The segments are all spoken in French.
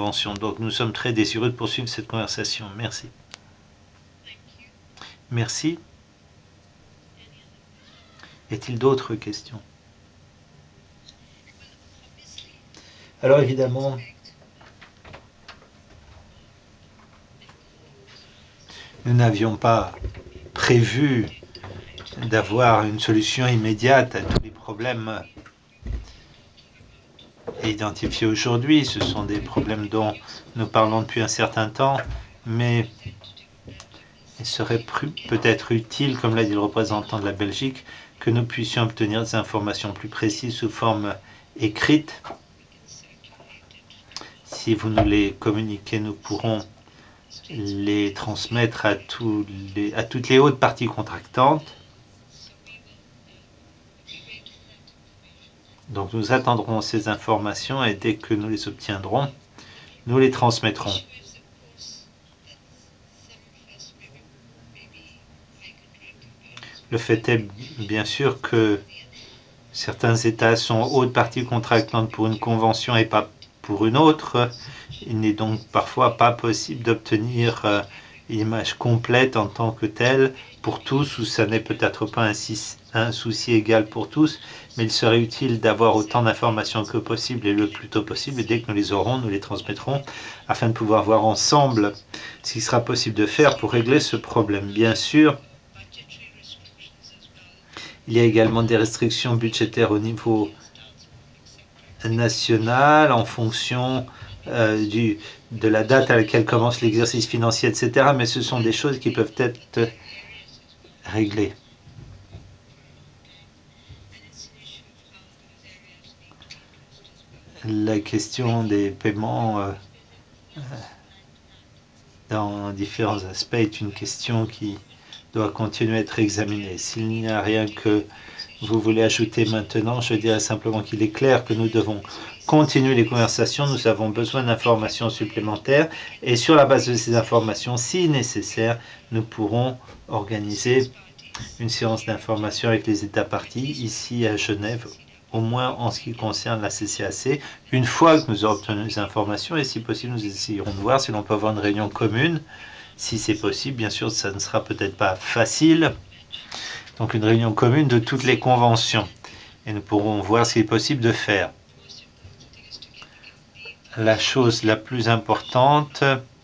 convention. Donc nous sommes très désireux de poursuivre cette conversation. Merci. Merci. Y a-t-il d'autres questions? Alors évidemment, nous n'avions pas prévu d'avoir une solution immédiate à tous les problèmes identifiés aujourd'hui. Ce sont des problèmes dont nous parlons depuis un certain temps, mais il serait peut-être utile, comme l'a dit le représentant de la Belgique, que nous puissions obtenir des informations plus précises sous forme écrite. Si vous nous les communiquez, nous pourrons les transmettre à toutes les hautes parties contractantes. Donc nous attendrons ces informations et dès que nous les obtiendrons, nous les transmettrons. Le fait est bien sûr que certains États sont hautes parties contractantes pour une convention et pas pour une autre. Il n'est donc parfois pas possible d'obtenir une image complète en tant que telle pour tous, ou ça n'est peut-être pas un souci égal pour tous, mais il serait utile d'avoir autant d'informations que possible et le plus tôt possible, et dès que nous les aurons, nous les transmettrons afin de pouvoir voir ensemble ce qui sera possible de faire pour régler ce problème. Bien sûr, il y a également des restrictions budgétaires au niveau national en fonction de la date à laquelle commence l'exercice financier, etc. Mais ce sont des choses qui peuvent être réglées. La question des paiements dans différents aspects est une question qui doit continuer à être examinée. S'il n'y a rien que vous voulez ajouter maintenant, je dirais simplement qu'il est clair que nous devons continuer les conversations. Nous avons besoin d'informations supplémentaires et sur la base de ces informations, si nécessaire, nous pourrons organiser une séance d'information avec les États parties ici à Genève, au moins en ce qui concerne la CCAC, une fois que nous aurons obtenu les informations, et si possible, nous essayerons de voir si l'on peut avoir une réunion commune, si c'est possible. Bien sûr, ça ne sera peut-être pas facile, donc une réunion commune de toutes les conventions, et nous pourrons voir ce qu'il est possible de faire. La chose la plus importante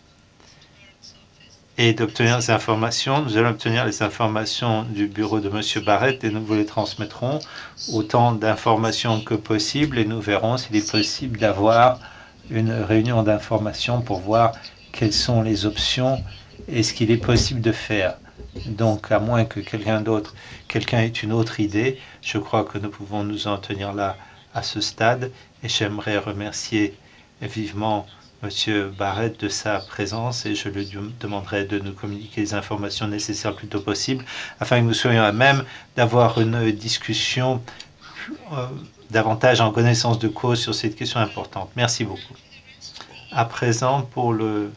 est d'obtenir des informations. Nous allons obtenir les informations du bureau de M. Barrett et nous vous les transmettrons, autant d'informations que possible, et nous verrons s'il est possible d'avoir une réunion d'information pour voir quelles sont les options et ce qu'il est possible de faire. Donc, à moins que quelqu'un ait une autre idée, je crois que nous pouvons nous en tenir là à ce stade, et j'aimerais remercier vivement M. Barrett de sa présence et je lui demanderai de nous communiquer les informations nécessaires le plus tôt possible afin que nous soyons à même d'avoir une discussion davantage en connaissance de cause sur cette question importante. Merci beaucoup. À présent, pour le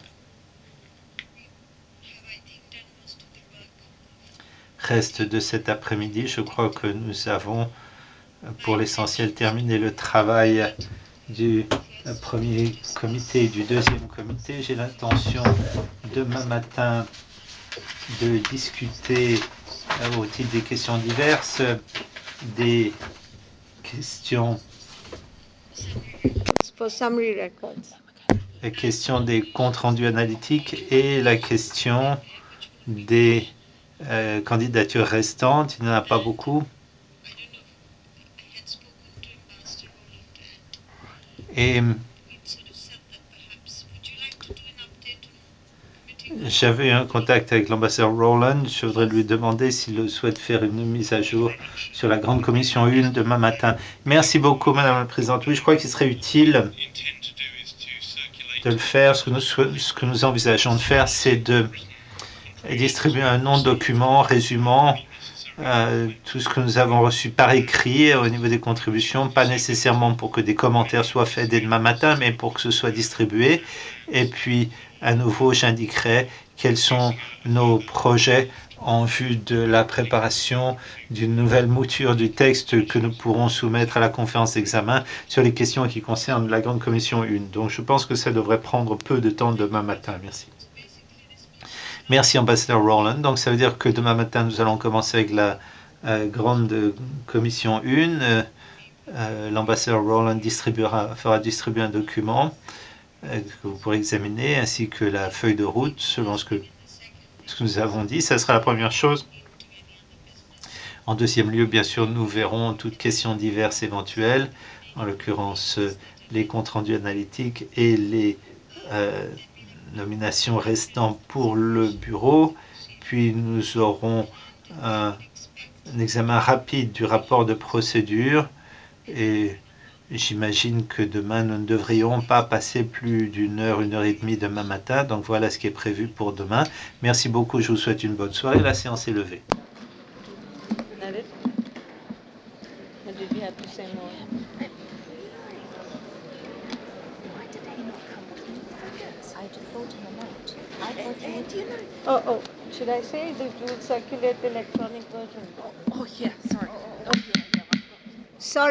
reste de cet après-midi, je crois que nous avons pour l'essentiel terminé le travail du premier comité et du deuxième comité. J'ai l'intention demain matin de discuter au titre des questions diverses, des questions la question des comptes rendus analytiques et la question des candidatures restantes. Il n'y en a pas beaucoup. Et j'avais eu un contact avec l'ambassadeur Rowland. Je voudrais lui demander s'il souhaite faire une mise à jour sur la grande commission 1 demain matin. Merci beaucoup, Madame la Présidente. Oui, je crois qu'il serait utile de le faire. Ce que nous envisageons de faire, c'est de distribuer un non-document résumant tout ce que nous avons reçu par écrit au niveau des contributions, pas nécessairement pour que des commentaires soient faits dès demain matin, mais pour que ce soit distribué. Et puis, à nouveau, j'indiquerai quels sont nos projets en vue de la préparation d'une nouvelle mouture du texte que nous pourrons soumettre à la conférence d'examen sur les questions qui concernent la Grande Commission 1. Donc je pense que ça devrait prendre peu de temps demain matin. Merci. Merci, ambassadeur Rowland. Donc ça veut dire que demain matin, nous allons commencer avec la Grande Commission 1. L'ambassadeur Rowland fera distribuer un document que vous pourrez examiner, ainsi que la feuille de route selon ce que nous avons dit. Ça sera la première chose. En deuxième lieu, bien sûr, nous verrons toutes questions diverses éventuelles, en l'occurrence les comptes rendus analytiques et les nominations restantes pour le bureau. Puis nous aurons un examen rapide du rapport de procédure et j'imagine que demain nous ne devrions pas passer plus d'une heure et demie demain matin. Donc voilà ce qui est prévu pour demain. Merci beaucoup, je vous souhaite une bonne soirée. La séance est levée. Did we have to say more? Why did he not come with me? I thought him a note. I thought he would. Do you know? Oh, should I say that we will circulate the electronic version? Oh yeah, sorry. Sorry.